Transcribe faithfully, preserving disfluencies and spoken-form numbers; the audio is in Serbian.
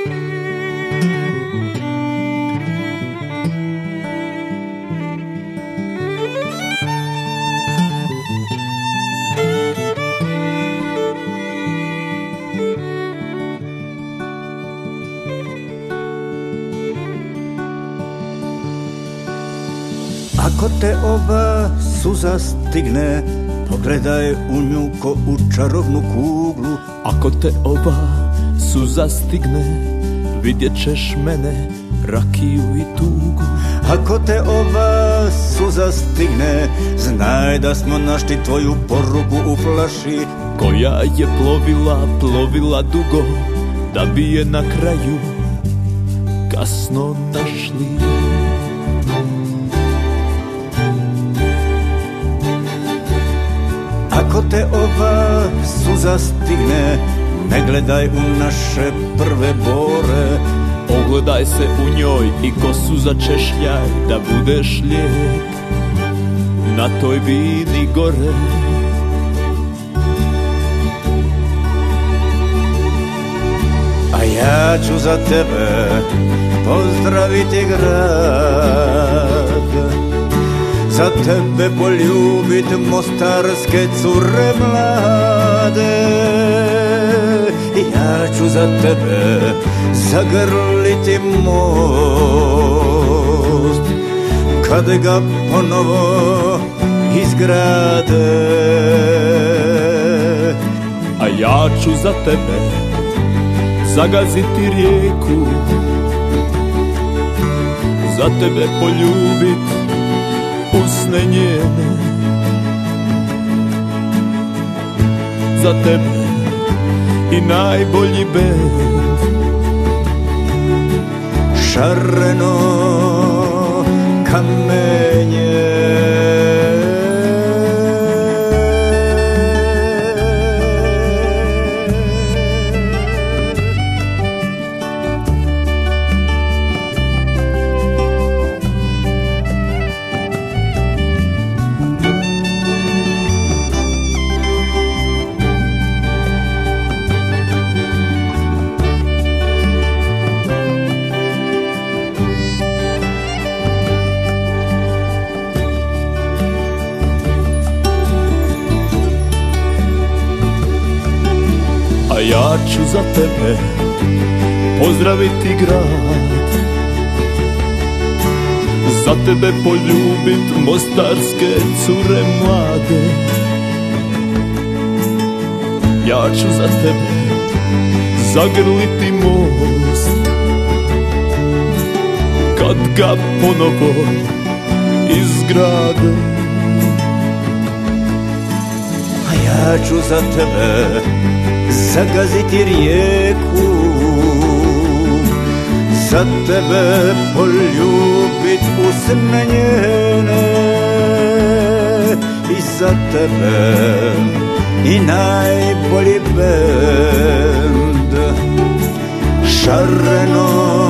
Ako te ova suza stigne, pogledaj u nju ko u čarovnu kuglu. Ako te ova suza stigne, vidjet ćeš mene, rakiju i tugu. Ako te ova suza stigne, znaj da smo našli tvoju poruku u flaši, koja je plovila, plovila dugo, da bi je na kraju kasno našli. Ako te ova suza stigne, ne gledaj u naše prve bore. Ogledaj se u njoj i ko suza češljaj, da budeš lijek na toj vini gore. A ja ću za tebe pozdraviti grad, za tebe poljubit mostarske cure mlade. Ja ću za tebe zagrliti most, kad ga ponovo izgrade. A ja ću za tebe zagaziti rijeku, za tebe poljubit usne njene, za tebe i najbolji bend. Šareno kamenje, ja ću za tebe pozdraviti grad, za tebe poljubit mostarske cure mlade. Ja ću za tebe zagrliti most, kad ga ponovo izgrade. A ja ću za tebe zagaziti rijeku, za tebe poljubit usne njene, i za tebe i najbolji bend. Šareno